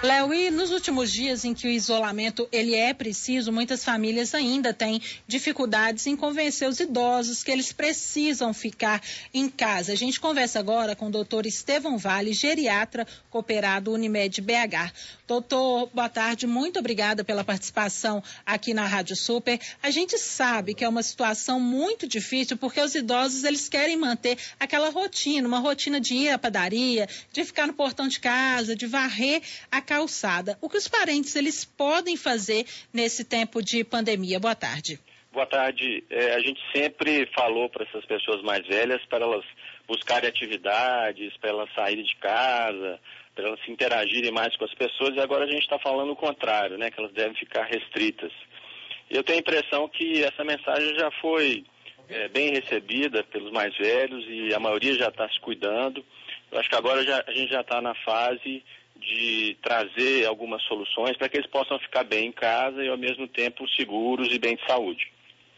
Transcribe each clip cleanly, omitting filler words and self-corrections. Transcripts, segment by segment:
Léo, e nos últimos dias em que o isolamento ele é preciso, muitas famílias ainda têm dificuldades em convencer os idosos que eles precisam ficar em casa. A gente conversa agora com o doutor Estevão Vale, geriatra cooperado Unimed BH. Doutor, boa tarde, muito obrigada pela participação aqui na Rádio Super. A gente sabe que é uma situação muito difícil porque os idosos eles querem manter aquela rotina, uma rotina de ir à padaria, de ficar no portão de casa, de varrer a calçada. O que os parentes eles podem fazer nesse tempo de pandemia? Boa tarde. Boa tarde. A gente sempre falou para essas pessoas mais velhas para elas buscarem atividades, para elas saírem de casa, para elas se interagirem mais com as pessoas, e agora a gente está falando o contrário, né? Que elas devem ficar restritas. Eu tenho a impressão que essa mensagem já foi bem recebida pelos mais velhos e a maioria já está se cuidando. Eu acho que agora a gente já está na fase de trazer algumas soluções para que eles possam ficar bem em casa e, ao mesmo tempo, seguros e bem de saúde.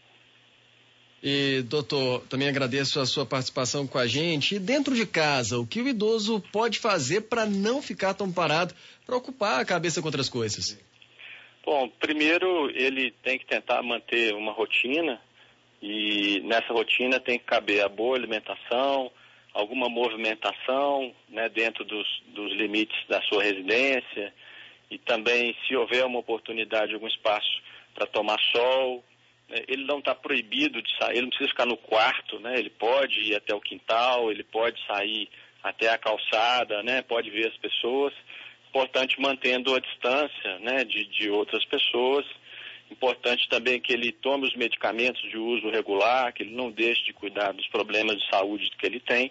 E, doutor, também agradeço a sua participação com a gente. E dentro de casa, o que o idoso pode fazer para não ficar tão parado, para ocupar a cabeça com outras coisas? Bom, primeiro ele tem que tentar manter uma rotina e nessa rotina tem que caber a boa alimentação, alguma movimentação, né, dentro dos limites da sua residência, e também, se houver uma oportunidade, algum espaço para tomar sol. Ele não está proibido de sair, ele não precisa ficar no quarto, né? Ele pode ir até o quintal, ele pode sair até a calçada, né? Pode ver as pessoas. Importante mantendo a distância, né, de outras pessoas. Importante também que ele tome os medicamentos de uso regular, que ele não deixe de cuidar dos problemas de saúde que ele tem.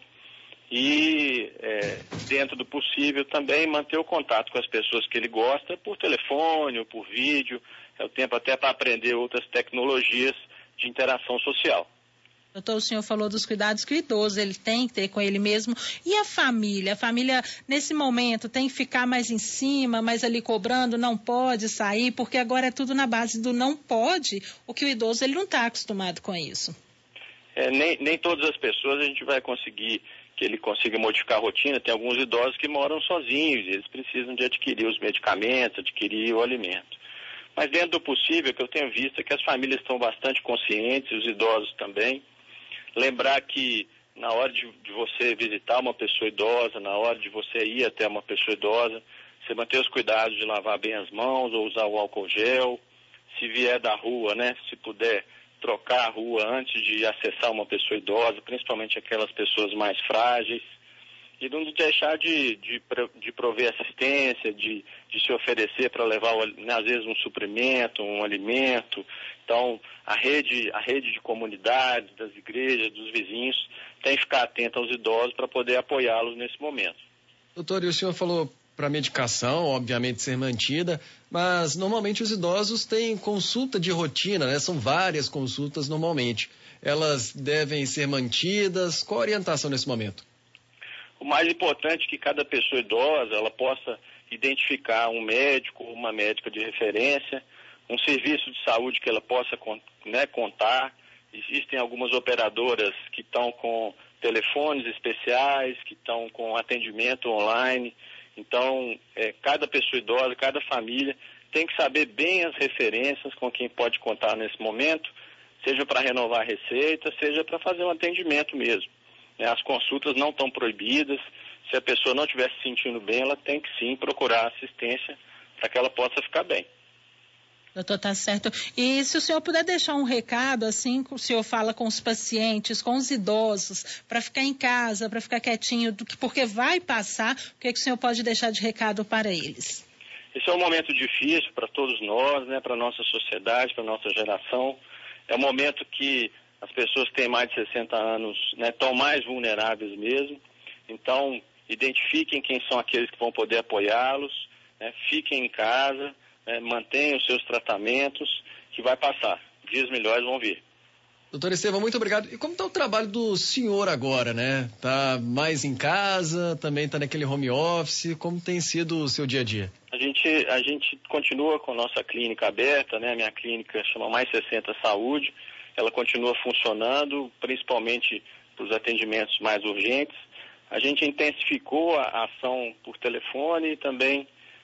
E, dentro do possível, também manter o contato com as pessoas que ele gosta por telefone ou por vídeo. É o tempo até para aprender outras tecnologias de interação social. Doutor, o senhor falou dos cuidados que o idoso ele tem que ter com ele mesmo. E a família? A família, nesse momento, tem que ficar mais em cima, mais ali cobrando, não pode sair, porque agora é tudo na base do não pode, o que o idoso ele não está acostumado com isso. Nem todas as pessoas a gente vai conseguir que ele consiga modificar a rotina. Tem alguns idosos que moram sozinhos e eles precisam de adquirir os medicamentos, adquirir o alimento. Mas dentro do possível, que eu tenho visto é que as famílias estão bastante conscientes, os idosos também. Lembrar que na hora de você visitar uma pessoa idosa, na hora de você ir até uma pessoa idosa, você manter os cuidados de lavar bem as mãos ou usar o álcool gel. Se vier da rua, né, se puder trocar a rua antes de acessar uma pessoa idosa, principalmente aquelas pessoas mais frágeis. E não deixar de prover assistência, de se oferecer para levar, às vezes, um suprimento, um alimento. Então, a rede de comunidades, das igrejas, dos vizinhos, tem que ficar atenta aos idosos para poder apoiá-los nesse momento. Doutor, e o senhor falou para a medicação, obviamente, ser mantida, mas normalmente os idosos têm consulta de rotina, né? São várias consultas normalmente. Elas devem ser mantidas? Qual a orientação nesse momento? O mais importante é que cada pessoa idosa ela possa identificar um médico ou uma médica de referência, um serviço de saúde que ela possa, né, contar. Existem algumas operadoras que estão com telefones especiais, que estão com atendimento online. Então, cada pessoa idosa, cada família tem que saber bem as referências com quem pode contar nesse momento, seja para renovar a receita, seja para fazer um atendimento mesmo. As consultas não estão proibidas. Se a pessoa não estiver se sentindo bem, ela tem que sim procurar assistência para que ela possa ficar bem. Doutor, tá certo. E se o senhor puder deixar um recado, assim, o senhor fala com os pacientes, com os idosos, para ficar em casa, para ficar quietinho, porque vai passar, o que o senhor pode deixar de recado para eles? Esse é um momento difícil para todos nós, né, para a nossa sociedade, para a nossa geração. É um momento que as pessoas que têm mais de 60 anos, né, estão mais vulneráveis mesmo. Então, identifiquem quem são aqueles que vão poder apoiá-los, né, fiquem em casa, né, mantenham os seus tratamentos, que vai passar. Dias melhores vão vir. Doutor Estevão, muito obrigado. E como está o trabalho do senhor agora, né? Está mais em casa, também está naquele home office, como tem sido o seu dia a dia? A gente continua com a nossa clínica aberta, né? A minha clínica chama Mais 60 Saúde. Ela continua funcionando, principalmente para os atendimentos mais urgentes. A gente intensificou a ação por telefone e também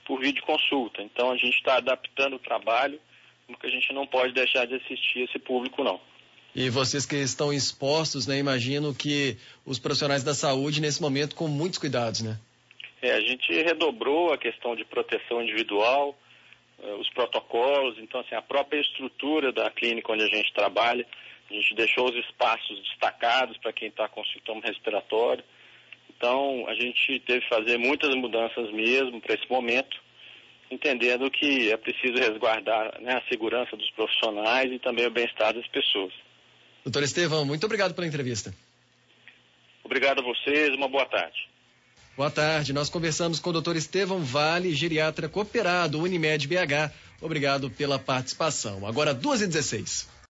por videoconsulta. Então a gente está adaptando o trabalho, porque a gente não pode deixar de assistir esse público, não. E vocês que estão expostos, né, imagino que os profissionais da saúde nesse momento com muitos cuidados, né? A gente redobrou a questão de proteção individual, os protocolos, então assim, a própria estrutura da clínica onde a gente trabalha, a gente deixou os espaços destacados para quem está com sintoma respiratório. Então a gente teve que fazer muitas mudanças mesmo para esse momento, entendendo que é preciso resguardar, né, a segurança dos profissionais e também o bem-estar das pessoas. Doutor Estevão, muito obrigado pela entrevista. Obrigado a vocês, uma boa tarde. Boa tarde, nós conversamos com o Dr. Estevão Vale, geriatra cooperado, Unimed BH. Obrigado pela participação. Agora 2h16.